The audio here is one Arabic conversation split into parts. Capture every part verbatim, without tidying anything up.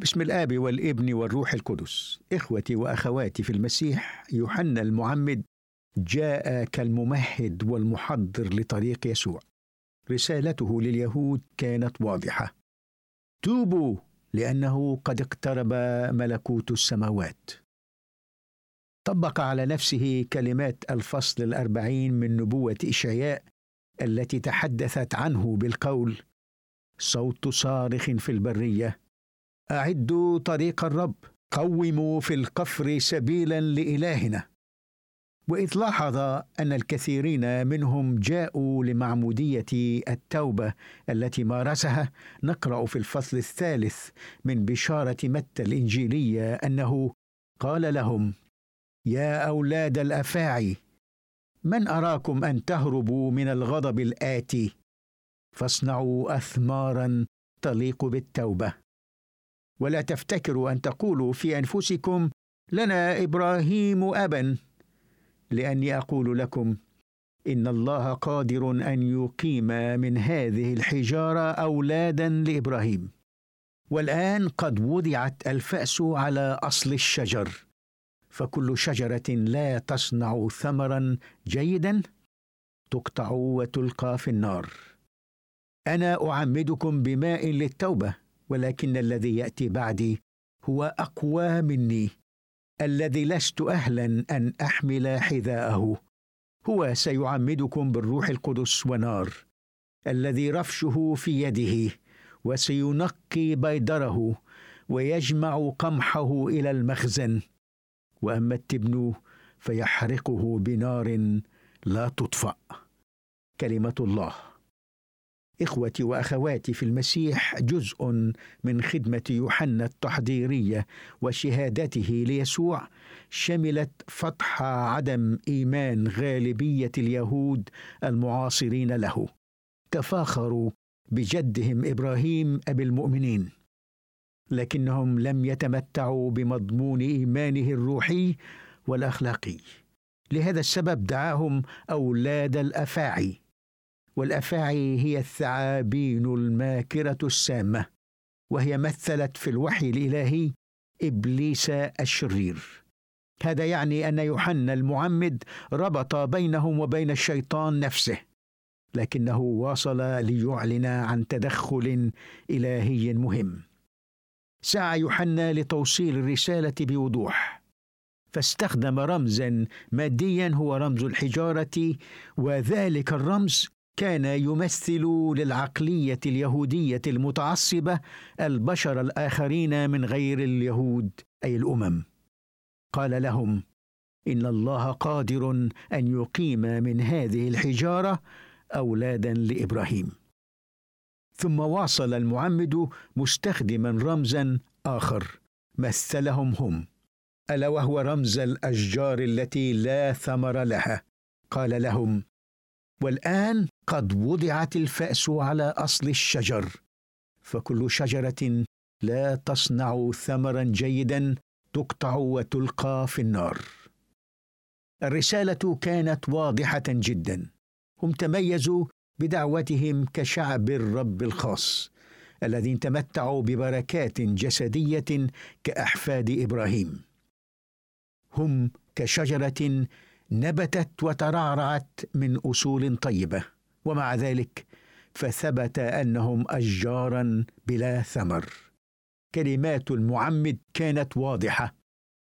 باسم الآب والابن والروح القدس. إخوتي وأخواتي في المسيح، يوحنا المعمد جاء كالممهد والمحضر لطريق يسوع. رسالته لليهود كانت واضحة: توبوا لأنه قد اقترب ملكوت السماوات. طبق على نفسه كلمات الفصل الأربعين من نبوة إشعياء التي تحدثت عنه بالقول: صوت صارخ في البرية، أعدوا طريق الرب، قوموا في القفر سبيلا لإلهنا. وإذ لاحظ أن الكثيرين منهم جاءوا لمعمودية التوبة التي مارسها، نقرأ في الفصل الثالث من بشارة متى الإنجيلية أنه قال لهم: يا أولاد الأفاعي، من أراكم أن تهربوا من الغضب الآتي؟ فاصنعوا أثمارا تليق بالتوبة، ولا تفتكروا أن تقولوا في أنفسكم: لنا إبراهيم أبا، لأني أقول لكم إن الله قادر أن يقيم من هذه الحجارة أولادا لإبراهيم. والآن قد وضعت الفأس على أصل الشجر، فكل شجرة لا تصنع ثمرا جيدا تقطع وتلقى في النار. أنا أعمدكم بماء للتوبة، ولكن الذي يأتي بعدي هو أقوى مني، الذي لست أهلا أن أحمل حذاءه. هو سيعمدكم بالروح القدس ونار، الذي رفشه في يده، وسينقي بيدره ويجمع قمحه إلى المخزن، وأما التبن فيحرقه بنار لا تطفأ. كلمة الله. إخوتي وأخواتي في المسيح، جزء من خدمة يوحنا التحضيرية وشهادته ليسوع شملت فتح عدم إيمان غالبية اليهود المعاصرين له. تفاخروا بجدهم إبراهيم أبي المؤمنين، لكنهم لم يتمتعوا بمضمون إيمانه الروحي والأخلاقي. لهذا السبب دعاهم أولاد الأفاعي، والأفاعي هي الثعابين الماكرة السامة، وهي مثلت في الوحي الإلهي إبليس الشرير. هذا يعني أن يوحنا المعمد ربط بينهم وبين الشيطان نفسه، لكنه واصل ليعلن عن تدخل إلهي مهم. سعى يوحنا لتوصيل الرسالة بوضوح، فاستخدم رمزا ماديا هو رمز الحجارة، وذلك الرمز كان يمثل للعقلية اليهودية المتعصبة البشر الآخرين من غير اليهود، أي الأمم. قال لهم إن الله قادر أن يقيم من هذه الحجارة أولادا لإبراهيم. ثم واصل المعمد مستخدما رمزا آخر مثلهم هم، ألا وهو رمز الأشجار التي لا ثمر لها. قال لهم: والآن قد وضعت الفأس على أصل الشجر، فكل شجرة لا تصنع ثمرا جيدا تقطع وتلقى في النار. الرسالة كانت واضحة جدا. هم تميزوا بدعوتهم كشعب الرب الخاص، الذين تمتعوا ببركات جسدية كأحفاد إبراهيم. هم كشجرة نبتت وترعرعت من أصول طيبة، ومع ذلك فثبت أنهم أشجارا بلا ثمر. كلمات المعمد كانت واضحة.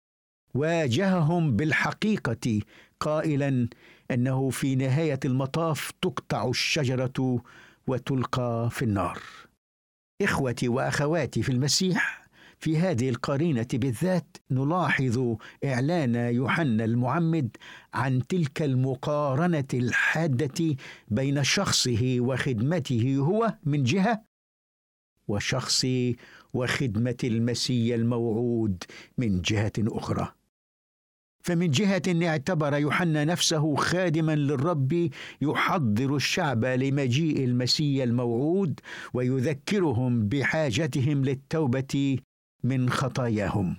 واجههم بالحقيقة قائلا أنه في نهاية المطاف تقطع الشجرة وتلقى في النار. إخوتي وأخواتي في المسيح، في هذه القرينة بالذات نلاحظ إعلان يوحنا المعمد عن تلك المقارنة الحادة بين شخصه وخدمته هو من جهة، وشخص وخدمة المسيح الموعود من جهة أخرى. فمن جهة اعتبر يوحنا نفسه خادما للرب يحضر الشعب لمجيء المسيح الموعود، ويذكرهم بحاجتهم للتوبة من خطاياهم.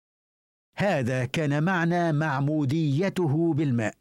هذا كان معنى معموديته بالماء.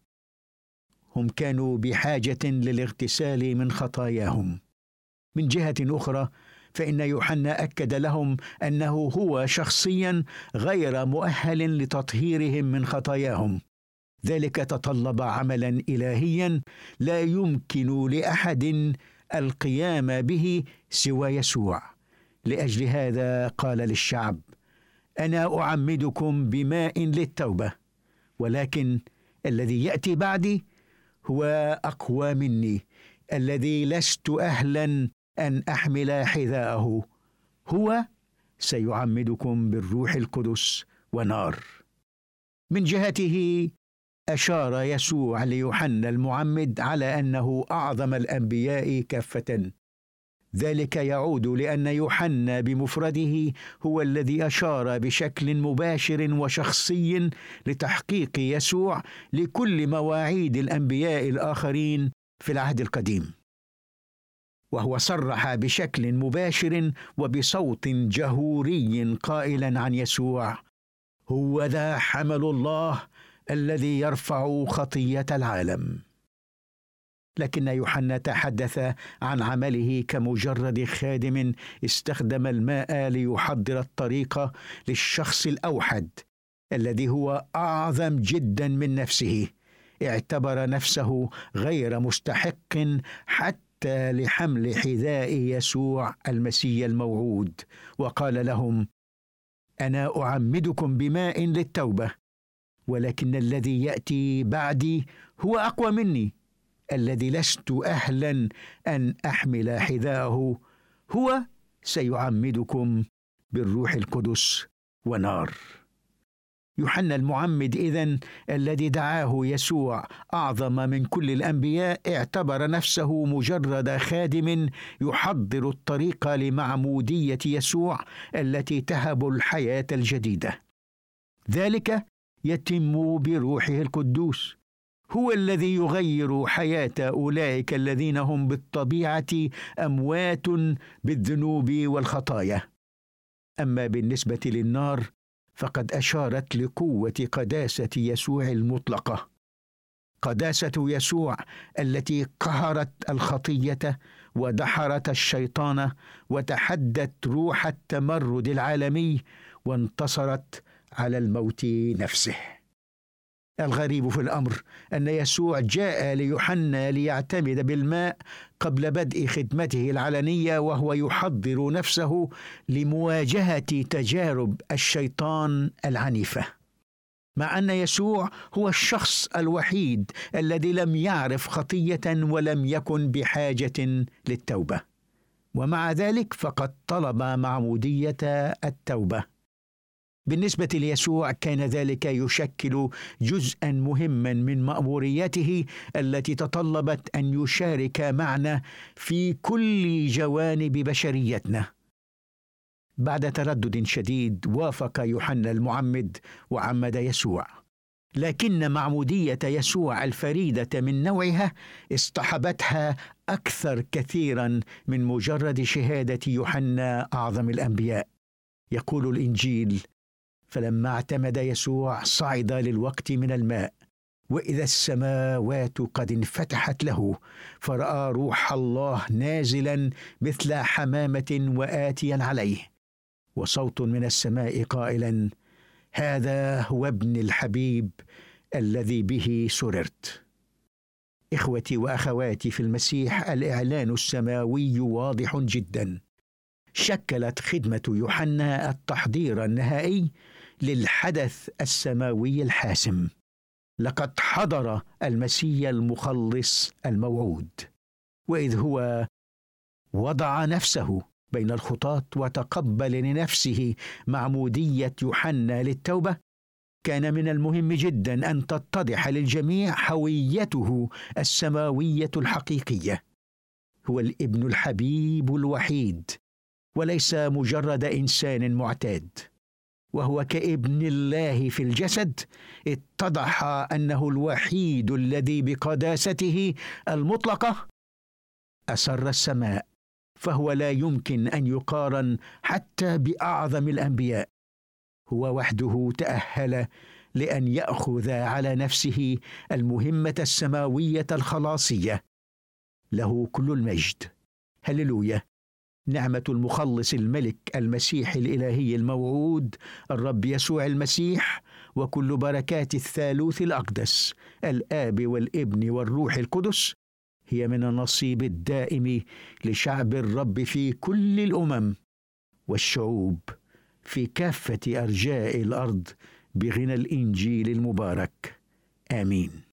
هم كانوا بحاجة للاغتسال من خطاياهم. من جهة أخرى فإن يوحنا أكد لهم أنه هو شخصيا غير مؤهل لتطهيرهم من خطاياهم. ذلك تطلب عملا إلهيا لا يمكن لأحد القيام به سوى يسوع. لأجل هذا قال للشعب: أنا أعمدكم بماء للتوبة، ولكن الذي يأتي بعدي هو أقوى مني، الذي لست أهلا أن أحمل حذاءه، هو سيعمدكم بالروح القدس ونار. من جهته أشار يسوع ليوحنا المعمد على أنه أعظم الأنبياء كافة. ذلك يعود لأن يوحنا بمفرده هو الذي أشار بشكل مباشر وشخصي لتحقيق يسوع لكل مواعيد الأنبياء الآخرين في العهد القديم، وهو صرح بشكل مباشر وبصوت جهوري قائلا عن يسوع: هو ذا حمل الله الذي يرفع خطية العالم. لكن يوحنا تحدث عن عمله كمجرد خادم استخدم الماء ليحضر الطريق للشخص الأوحد الذي هو أعظم جدا من نفسه. اعتبر نفسه غير مستحق حتى لحمل حذاء يسوع المسيح الموعود، وقال لهم: أنا أعمدكم بماء للتوبة، ولكن الذي يأتي بعدي هو أقوى مني، الذي لست أهلا أن أحمل حذاءه، هو سيعمدكم بالروح القدس ونار. يوحنا المعمد إذن الذي دعاه يسوع أعظم من كل الأنبياء اعتبر نفسه مجرد خادم يحضر الطريق لمعمودية يسوع التي تهب الحياة الجديدة. ذلك يتم بروحه القدوس، هو الذي يغير حياة أولئك الذين هم بالطبيعة أموات بالذنوب والخطايا. أما بالنسبة للنار فقد أشارت لقوة قداسة يسوع المطلقة، قداسة يسوع التي قهرت الخطية ودحرت الشيطان وتحدت روح التمرد العالمي وانتصرت على الموت نفسه. الغريب في الأمر أن يسوع جاء ليوحنا ليعتمد بالماء قبل بدء خدمته العلنية، وهو يحضر نفسه لمواجهة تجارب الشيطان العنيفة، مع أن يسوع هو الشخص الوحيد الذي لم يعرف خطية ولم يكن بحاجة للتوبة، ومع ذلك فقد طلب معمودية التوبة. بالنسبة ليسوع كان ذلك يشكل جزءا مهما من مأموريته التي تطلبت أن يشارك معنا في كل جوانب بشريتنا. بعد تردد شديد وافق يوحنا المعمد وعمد يسوع، لكن معمودية يسوع الفريدة من نوعها اصطحبتها أكثر كثيرا من مجرد شهادة يوحنا أعظم الأنبياء. يقول الإنجيل: فلما اعتمد يسوع صعد للوقت من الماء، وإذا السماوات قد انفتحت له، فرأى روح الله نازلا مثل حمامة وآتيا عليه، وصوت من السماء قائلا: هذا هو ابن الحبيب الذي به سررت. إخوتي وأخواتي في المسيح، الإعلان السماوي واضح جدا. شكلت خدمة يوحنا التحضير النهائي للحدث السماوي الحاسم. لقد حضر المسيح المخلص الموعود، وإذ هو وضع نفسه بين الخطاة وتقبل لنفسه معمودية يوحنا للتوبة، كان من المهم جدا أن تتضح للجميع هويته السماوية الحقيقية. هو الابن الحبيب الوحيد، وليس مجرد إنسان معتاد، وهو كابن الله في الجسد اتضح أنه الوحيد الذي بقداسته المطلقة أسر السماء، فهو لا يمكن أن يقارن حتى بأعظم الأنبياء. هو وحده تأهل لأن يأخذ على نفسه المهمة السماوية الخلاصية. له كل المجد. هللويا. نعمة المخلص الملك المسيح الإلهي الموعود الرب يسوع المسيح، وكل بركات الثالوث الأقدس الآب والابن والروح القدس هي من النصيب الدائم لشعب الرب في كل الأمم والشعوب في كافة أرجاء الأرض بغنى الإنجيل المبارك. آمين.